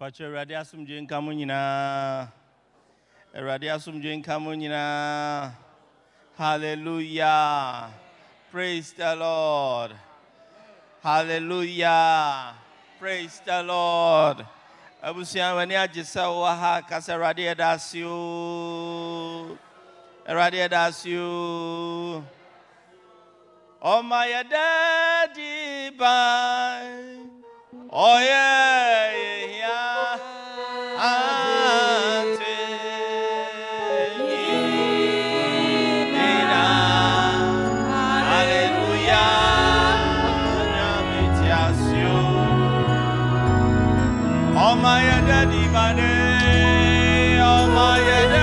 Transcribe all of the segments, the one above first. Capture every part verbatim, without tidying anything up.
Pacho Radia Sumjin Kamunina. Radia Sumjin Kamunina. Hallelujah. Praise the Lord. Hallelujah. Praise the Lord. Abusian wania jisa waha kasa Radia dasio. Radia dasio. Oh my daddy bye. Oh yeah, yeah, Ante, Hallelujah, Namitiasio. Oh my daddy, bane, oh my daddy.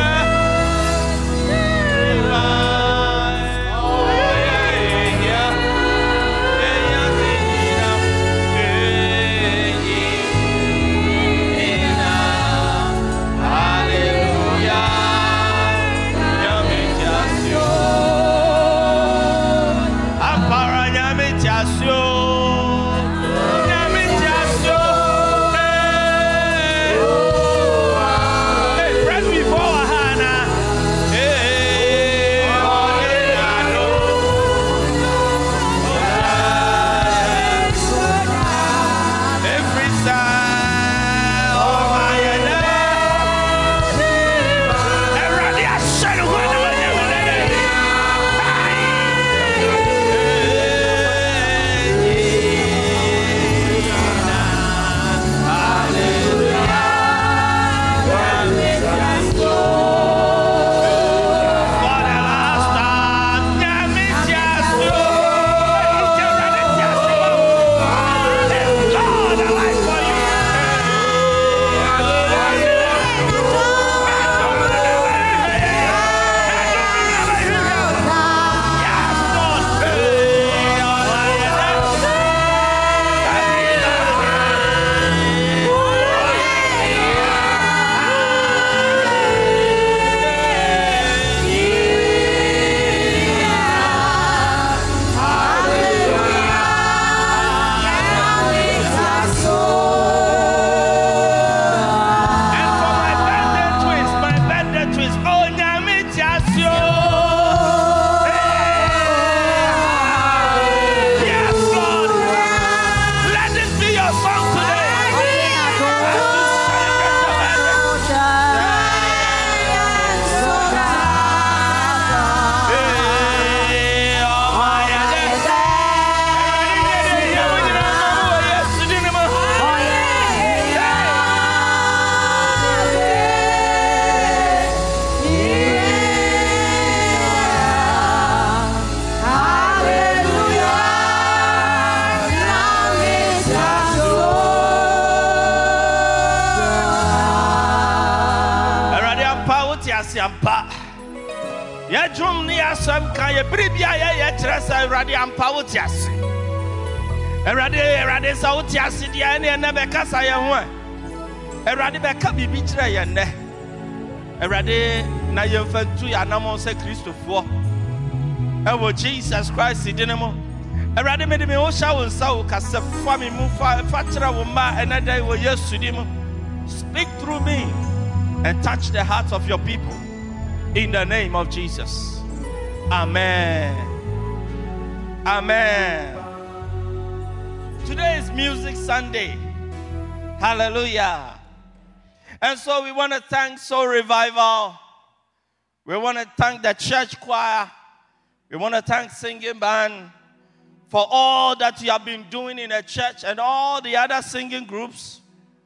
Ya drum ni asam kan ye bribia ye ye tresa Awurade ampa wo tiase. Awurade Awurade sa wo tiase dia ne na be kasa ye ho a. Awurade be ka bibi kire ye ne. Awurade na ye mfantu ya namo se Kristofo. E wo Jesus Christ dinemo. Awurade me de me wo sha wo nsa wo kasa fa me mu fa fa kire wo ma enada wo Yesu di mu. Speak through me and touch the hearts of your people. In the name of Jesus. Amen. Amen. Today is Music Sunday. Hallelujah. And so we want to thank Soul Revival. We want to thank the church choir. We want to thank singing band for all that you have been doing in the church and all the other singing groups.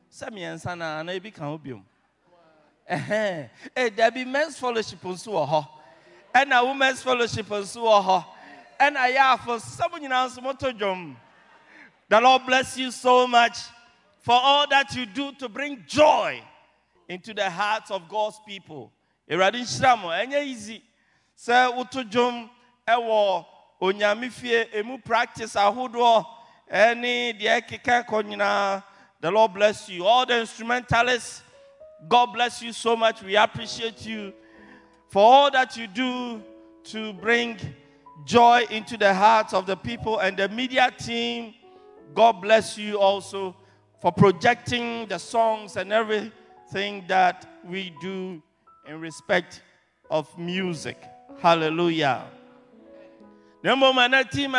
Eh, there be men's fellowship on so and a women's fellowship on so and I have for someone in our motor jump. The Lord bless you so much for all that you do to bring joy into the hearts of God's people. Eradin Shramo, any easy. Sir Utujum, Ewo, Onyamifie, Emu practice, Ahudo, any the Ekika Konina. The Lord bless you. All the instrumentalists. God bless you so much. We appreciate you for all that you do to bring joy into the hearts of the people and the media team. God bless you also. for projecting the songs and everything that we do in respect of music. Hallelujah. The moment team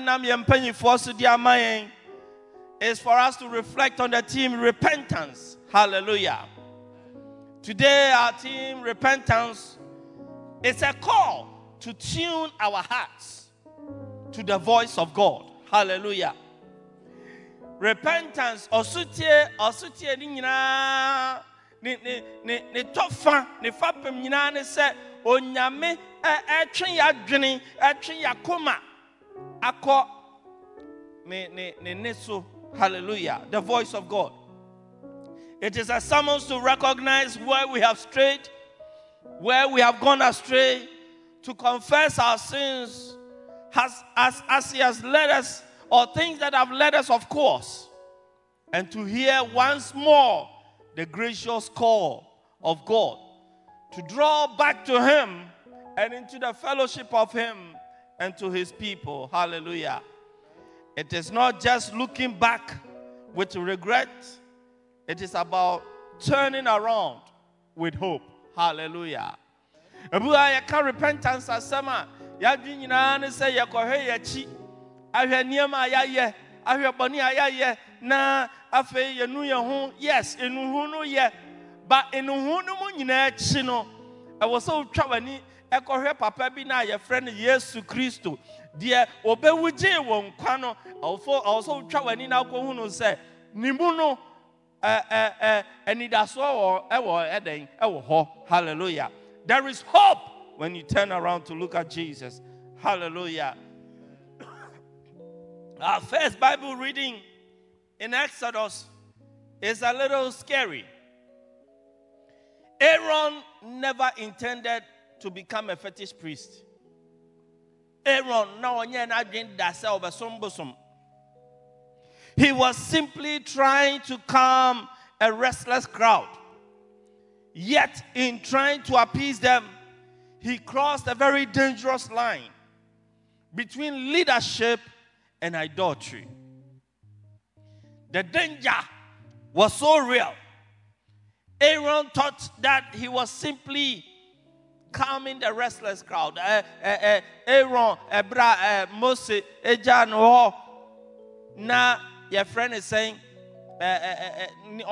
is for us to reflect on the team repentance. Hallelujah. Today our team repentance is a call to tune our hearts to the voice of God. Hallelujah. Repentance osutie osutie ni nyina ni ni ni ni tofa ni fapem nyina ne se onyame etwe ya dwene etwe ya koma akọ ne ne ne neso. Hallelujah. The voice of God. It is a summons to recognize where we have strayed, where we have gone astray, to confess our sins as, as, as He has led us, or things that have led us of course, and to hear once more the gracious call of God to draw back to Him and into the fellowship of Him and to His people. Hallelujah. It is not just looking back with regret. It is about turning around with hope. Hallelujah. Ebuya yaka repentance asema ya nyina ne se yekohwe yachi ahwe niema ayaye ahwe boni ayaye na afe yenu ye ho. Yes, enuhu no ye, but enuhu no mu nyina achi no e wo so twa wani ekohwe papa bi na ye friend Yesu Kristo de obewuje won kwa no ofo also twa wani na ko hu no se nimu no eh eh eh enidaso wo e wo eden e wo ho. Hallelujah. There is hope when you turn around to look at Jesus. Hallelujah. Our first Bible reading in Exodus is a little scary. Aaron never intended to become a fetish priest. Aaron, he was simply trying to calm a restless crowd. Yet, in trying to appease them, he crossed a very dangerous line between leadership and idolatry. The danger was so real. Aaron thought that he was simply calming the restless crowd. Uh, uh, uh, Aaron, Ebra, uh, Moses, Ejan, oh, now your friend is saying, a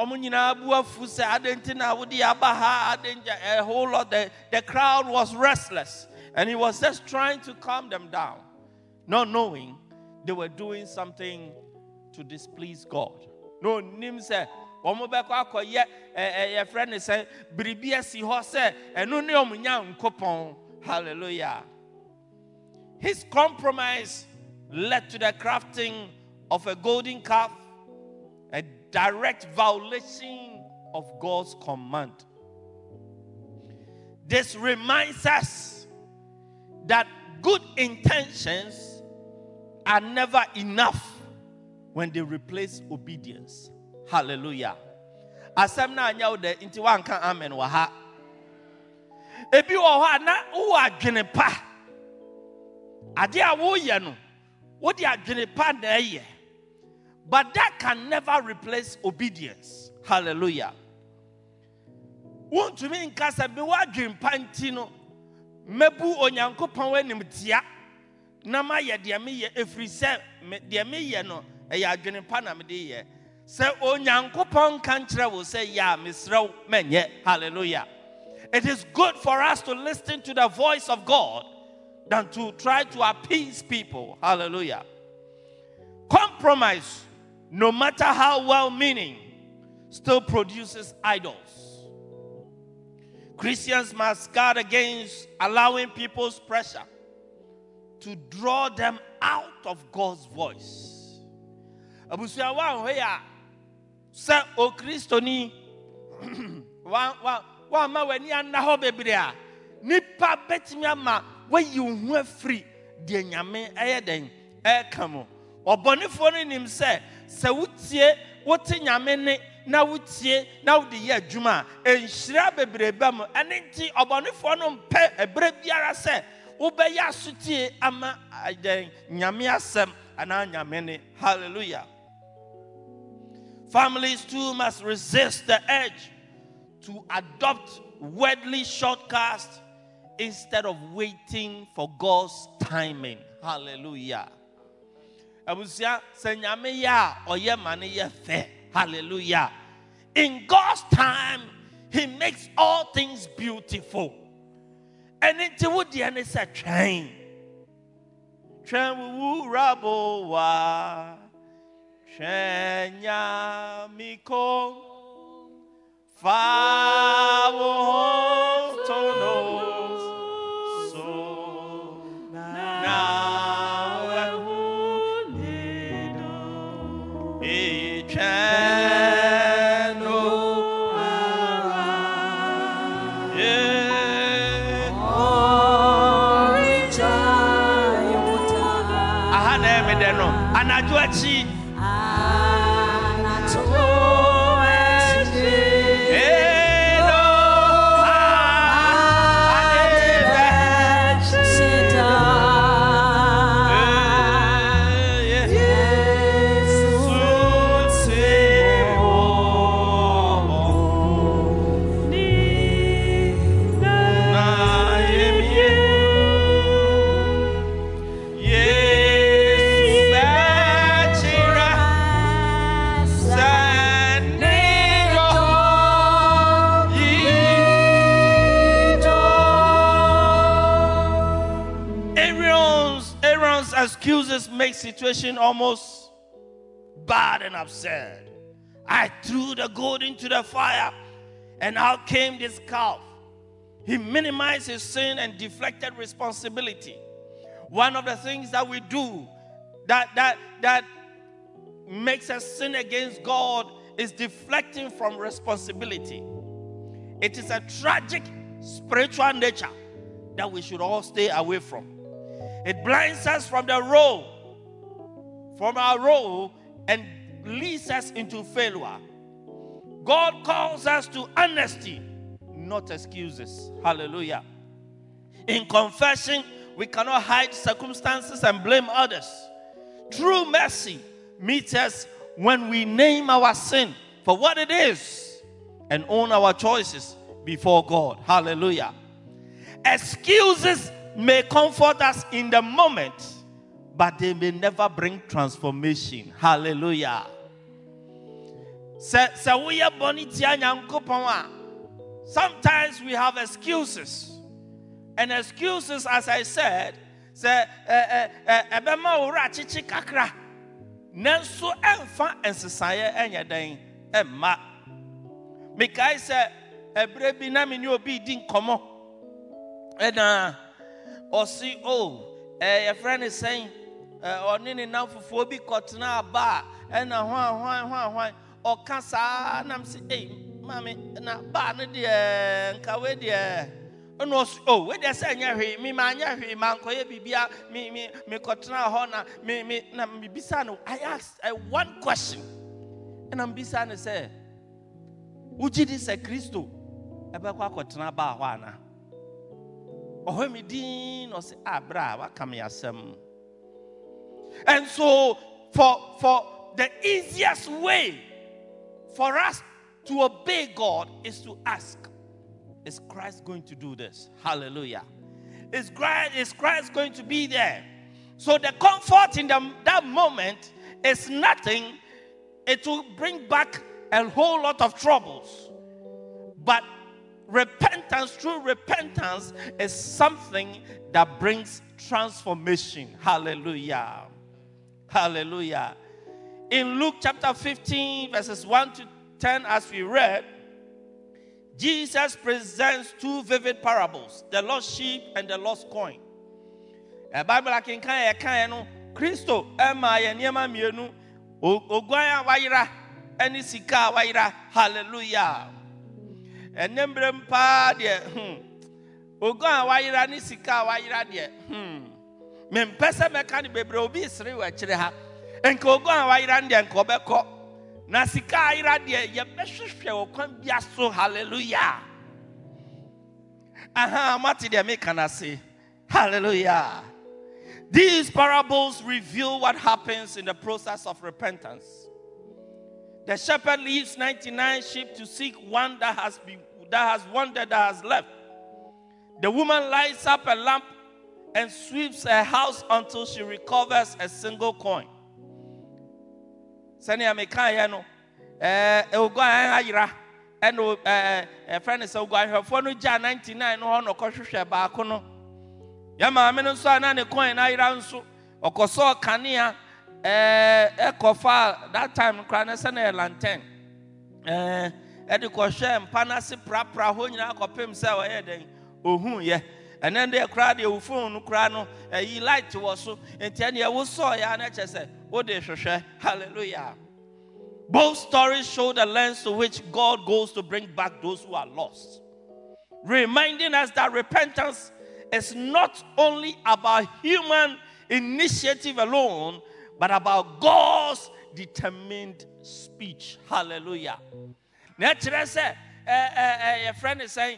whole lot. The, the crowd was restless, and he was just trying to calm them down, not knowing they were doing something to displease God. No, Nim said, your friend is saying, hallelujah. His compromise led to the crafting of a golden calf, a direct violation of God's command. This reminds us that good intentions are never enough when they replace obedience. Hallelujah. Asem na anya de nti wanka amen wa ha. Ebi wo ha na wo adwene pa. Ade a wo ye no, wo di adwene pa na ye. But that can never replace obedience. Hallelujah. Want to mean kasa be wa adwene pa nti no, mebu onyankopon wanim tia. Na ma ye de me ye efri se de me ye no, e ya adwene pa na me de ye. Say onyankopon kan kire wo say ya misrew menye. Hallelujah. It is good for us to listen to the voice of God than to try to appease people. Hallelujah. Compromise, no matter how well-meaning, still produces idols. Christians must guard against allowing people's pressure to draw them out of God's voice. Abusia wa hoya sa o Kristo ni wa wa wa ma wani anna ho bebre a nipa betimi ama wa yi hu afri de nyame eyeden e kamo obonefo no nim se se wutie wote nyame ne na wutie na wode ye adwuma enhira bebre bam ene nti obonefo no mpe ebre biara se wobe ya sutie ama nyame asem ana nyame ne. Hallelujah. Families too must resist the urge to adopt worldly shortcuts instead of waiting for God's timing. Hallelujah. Abusia senyame ya oye mane ye fe. Hallelujah. In God's time, He makes all things beautiful. And into what the end is a train. Train wu rabo wa. Train ya miko. Fa wo tonos. So now I would need a train. Anajuachi excuses make situation almost bad and absurd. I threw the gold into the fire, and out came this calf. He minimized his sin and deflected responsibility. One of the things that we do that that that makes us sin against God is deflecting from responsibility. It is a tragic spiritual nature that we should all stay away from. It blinds us from the role, from our role, and leads us into failure. God calls us to honesty, not excuses. Hallelujah. In confession, we cannot hide circumstances and blame others. True mercy meets us when we name our sin for what it is and own our choices before God. Hallelujah. Excuses may comfort us in the moment, but they may never bring transformation. Hallelujah. Sometimes we have excuses. And excuses, as I said, say, ebema ura chichi kakra. Nenso enfa ensesaya enyaden emma. Mikai se ebre bi na mini obi di nkomo. Ena osi o eh your friend is saying oni ni na fufu bi kotena ba ena hwan hwan hwan hwan o kasa na mse eh mami na ba ne de nka we de no oh we dey say nya hwe mi ma nya hwe ma nkoye bibia mi mi mi kotena ho na mi mi na mi bisa no I asked uh, one question and I'm bisa no say uji di se Kristo ebe kwa kotena ba ho ana oh mi din no say abra wa kam yasem. And so for for the easiest way for us to obey God is to ask, is Christ going to do this? Hallelujah. Is Christ, is Christ going to be there? So the comfort in the, that moment is nothing. It will bring back a whole lot of troubles. But repentance, true repentance, is something that brings transformation. Hallelujah. Hallelujah. In Luke chapter fifteen, verses one to ten, as we read, Jesus presents two vivid parables, the lost sheep and the lost coin. The Bible can kind of kind of Christo Emma and Yema Mienu Oguaya Waira and Isika Waira. Hallelujah. And Nembrem Pa dear hmm Oguaya Waira Nisika Waira dear hmm Mempesa Mekani Bebrobi Sri Wachireha and Koguaya Waira and Kobeko. Nasika ira de ye behwehwe okwan bia so. Hallelujah. Aha mati de me kana say hallelujah. These parables reveal what happens in the process of repentance. The shepherd leaves ninety-nine sheep to seek one that has been that has wandered, that has left. The woman lights up a lamp and sweeps her house until she recovers a single coin. Sani ameka no eh ego ayira eno eh a friend is ego ahwefo no ja ninety-nine no ho no kohwehwe ba ko no. Ya ma me no so ana ne coin ayira nso okoso kanea eh ekofa that time kra na se na lantern. Eh edi ko hwe mpanase prapra ho nyina akopem se o ye den ohun ye. And then they cried the phone, cry no, he light to us. And ten years we saw ya and say, "Oh, they share." Hallelujah. Both stories show the lengths to which God goes to bring back those who are lost, reminding us that repentance is not only about human initiative alone, but about God's determined speech. Hallelujah. Naturally, say, a friend is saying.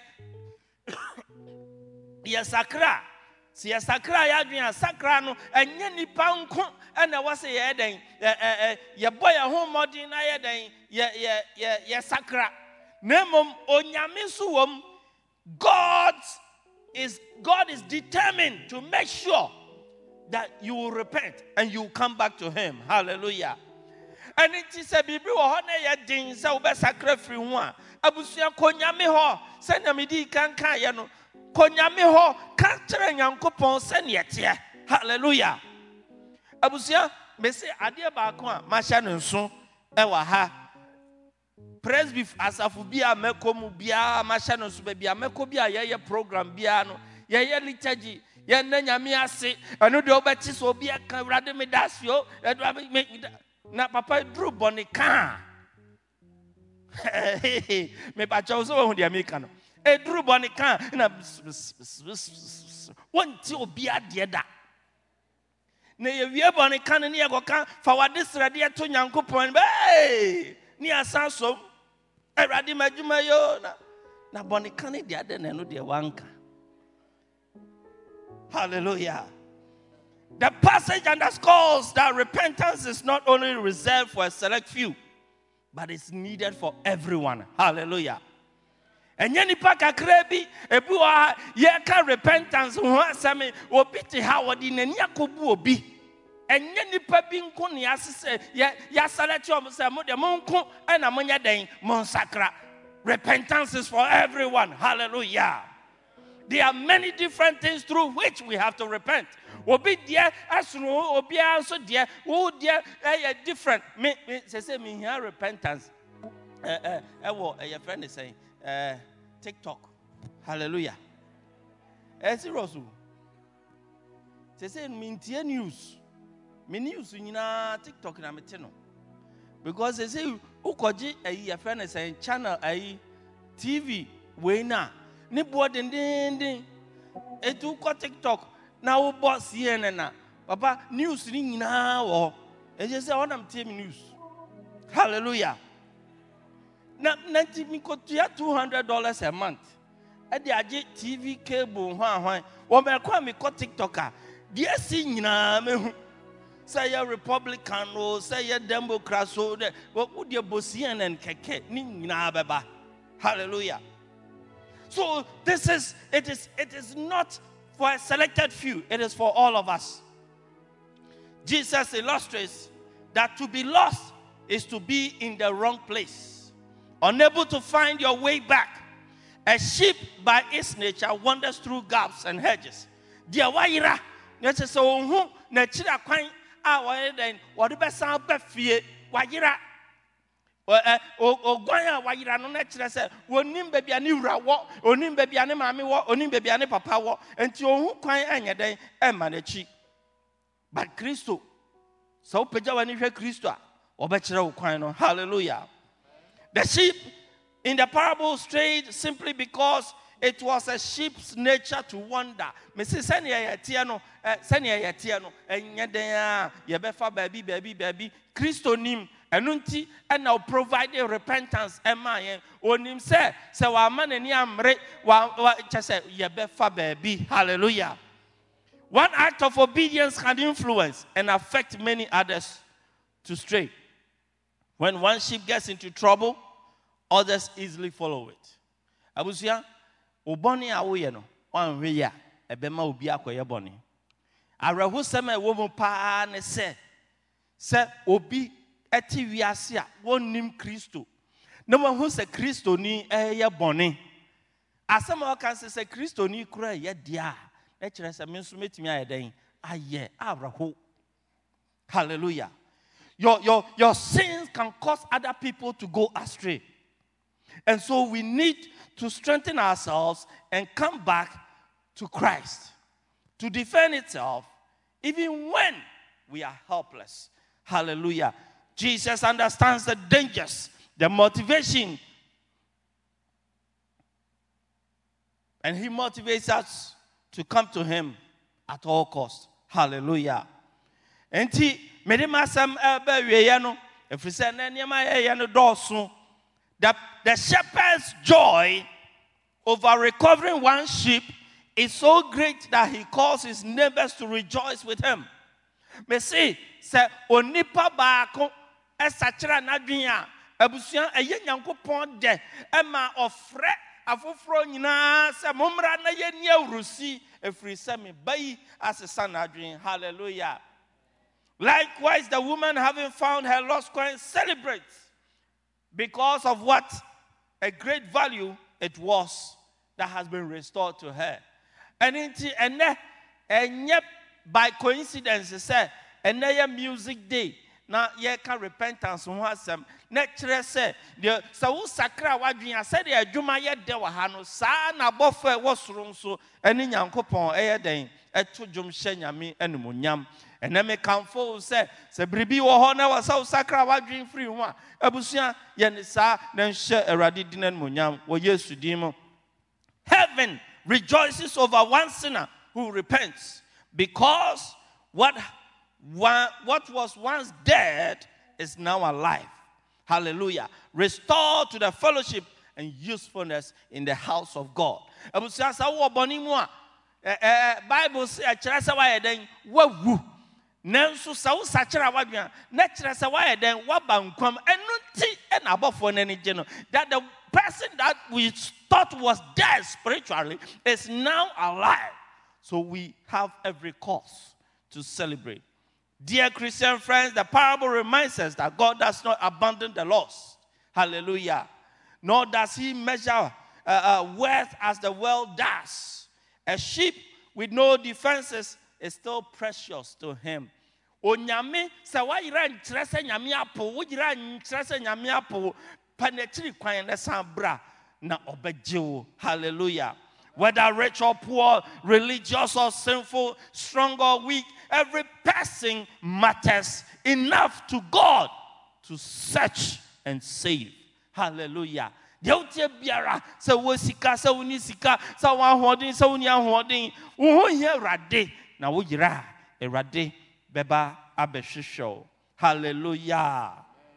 Yes, sakra. Si yes, sakra ya dwen sakra no enye nipa nko na wase ye den ye boy ho modin na ye den ye ye ye sakra. Nemom onyame so wom. God is God is determined to make sure that you will repent and you will come back to him. Hallelujah. And it is a bibi wo ho na ye din se wo be sakra free ho a abusua konyame ho se na medi kan kan ye no konyame ho ka kire nyankopon se ne yete. Hallelujah. Abusia me se ade ba ko a ma hya no nso e wa ha presby asafu bia mekomu bia ma hya no nso ba bia meko bia ye ye program bia no ye ye liturgy ye na nyame ase eno de obeti so bia kan wrade me dasio na papa dru bonika me ba chawo so hu de me kan no edru bonika na wonti obi ade da na ye wie bonika ne ye goka fa wade srade ye to nyankopon be ni asanso erade madwuma yo na na bonika ne de ade na no de wanka. Hallelujah. The passage underscores that repentance is not only reserved for a select few, but it's needed for everyone. Hallelujah. And yeni paka krebi ebuwa yeka repentance ho asame obi te ha wodi nani akobu obi enye nipa bi nko ne asese ya ya salati o se mo de mo nko na mo nya den mo sakra. Repentance is for everyone. Hallelujah. There are many different things through which we have to repent. Obi dia asunu obi anso dia wo dia eh different me say say me here repentance eh eh eh wo your friend is saying uh, TikTok. Hallelujah. Eh serious. Say say me tie news. Me news nyina TikTok na me te no. Because they say ukoji eh your friend is saying channel eh T V we na ni bo den den den etu ko TikTok na wo boss C N N na papa news ni nyina wo e je say on am tie news. Hallelujah. Na ninety mi ko two hundred dollars a month. E de age T V cable ho ahwan. Wo me kwa mi ko TikToker. De si nyina me hu. Say ya Republican o, say ya Democrat so de wo de bosi enen keke ni nyina beba. Hallelujah. So this is it is it is not for a selected few, it is for all of us. Jesus illustrates that to be lost is to be in the wrong place, unable to find your way back. A sheep by its nature wanders through gaps and hedges. Dia waira nete se onhu na chira kwan a wo den wo de besan ba fie waira o gwan a wayira no na kire se wonim ba bia ne wura wo onim ba bia ne maame wo onim ba bia ne papa wo enti ohun kwan anya den e ma na chi. But Kristo so peja wani hwe Kristo a obe kire wo kwan no. Hallelujah. The sheep in the parable strayed simply because it was a sheep's nature to wander. Me say sene ya tie no sene ya tie no enye den a ye be fa baby baby baby Kristo nim enunti and now providing repentance ema yen onim say se wa manani amre wa chese ye be fa baby. Hallelujah. One act of obedience can influence and affect many others to stray. When one sheep gets into trouble, others easily follow it. Abusia, oboni awoye no, wanwe ya, ebema obi akoye boni. Arehu sema ewo mu pa ne se, se obi eti wiase a wonnim Kristo. Na wahu se Kristo ni eye boni. Asema o kan se se Kristo ni kura ye dia. Na kire se me nso metimi ayeden aye arehu. Hallelujah. Your, your, your sins can cause other people to go astray. And so we need to strengthen ourselves and come back to Christ to defend itself even when we are helpless. Hallelujah. Jesus understands the dangers, the motivation, and he motivates us to come to him at all costs. Hallelujah. And he Medimasam Ebewiano, if we say Nanyama Dawson, the the shepherd's joy over recovering one sheep is so great that he calls his neighbors to rejoice with him. Me say, say onipa baako esachira nadwin a abusuan eye Nyankopon de ema ofre afoforo nyina se momra na ye ni awrusi efri se me bayi asesa nadwin. Hallelujah. Likewise, the woman, having found her lost coin, celebrates because of what a great value it was that has been restored to her. And it, and and yet by coincidence, say, and a music day. Now, ye can repentance who has some nature say the so sakra wadwin said the adwuma ye de wa ha no sa na bofa was room so any Nyankopon eh den eto dwom hye nyame enumunyam. And then me comfort say, se bribi wo ho na wa sa sakra wadwin free ho a abusua ye ne sa na hye Awurade dinan munyam wo Yesu din mo. Heaven rejoices over one sinner who repents because what One, what was once dead is now alive. Hallelujah. Restored to the fellowship and usefulness in the house of God. Bible says, why then wawu. Nanso saw sachara wadwan. Nature say why then wabankwam enunti and above for any general. That the person that we thought was dead spiritually is now alive. So we have every cause to celebrate. Dear Christian friends, the parable reminds us that God does not abandon the lost. Hallelujah. Nor does he measure uh, uh, worth as the world does. A sheep with no defenses is still precious to him. Onyame sa wa yira nkyerese nyame apo, wo yira nkyerese nyame apo, panetiri kwan na sambra na obejewo. Hallelujah. Whether rich or poor, religious or sinful, strong or weak, every person matters enough to God to search and save. Hallelujah. Deote biara se wo sika se wo ni sika se wo ahoden se wo ni ahoden wo ho hia Awurade na wo yira Awurade beba abehwehwe. Hallelujah.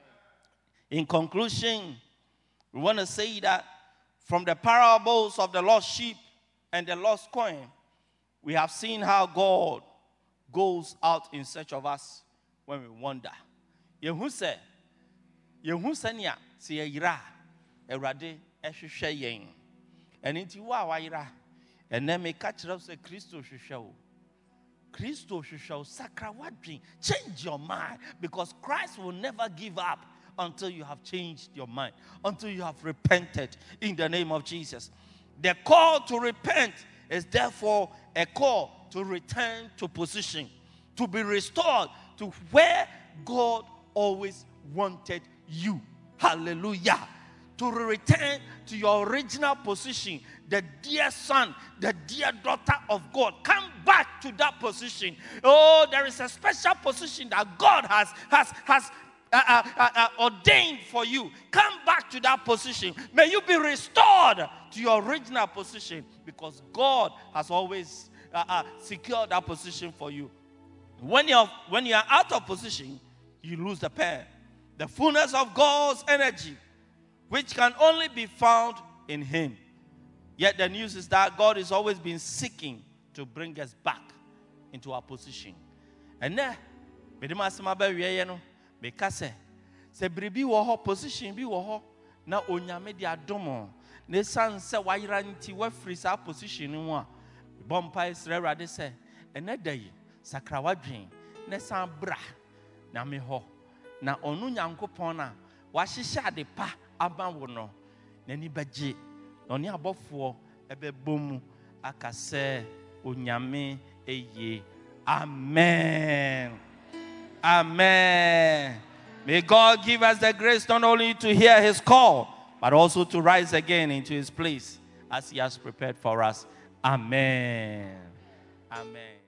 In conclusion, we want to say that from the parables of the lost sheep and the lost coin, we have seen how God goes out in search of us when we wander. Yehu se, yehu se nia se yira Awurade ehwehwe yen. Eni nti wa wa yira, ene me ka kire se Kristo hwehwe o. Kristo hwehwe o, sakra wadwin. Change your mind, because Christ will never give up until you have changed your mind, until you have repented in the name of Jesus. The call to repent is therefore a call to return to position, to be restored to where God always wanted you. Hallelujah. To return to your original position, the dear son, the dear daughter of God. Come back to that position. Oh, there is a special position that God has, has, has uh, uh, uh, uh, ordained for you. Come back to that position. May you be restored to your original position, because God has always uh, uh, secured that position for you. When you're, when you're out of position, you lose the pair. The fullness of God's energy, which can only be found in him. Yet the news is that God has always been seeking to bring us back into our position. And then, because Se bribi wo ho position bi wo ho na onyame di adomo ne san se wayra nti wa free sa position mu a bompa Israel Awurade se eneda yi sakra wadwen ne san bra na me ho na onu Nyankopon na wa hyehye ade pa aba wo no na ni bagye na oni abofo ebebomu akase onyame eye. Amen. Amen. May God give us the grace not only to hear his call, but also to rise again into his place as he has prepared for us. Amen. Amen.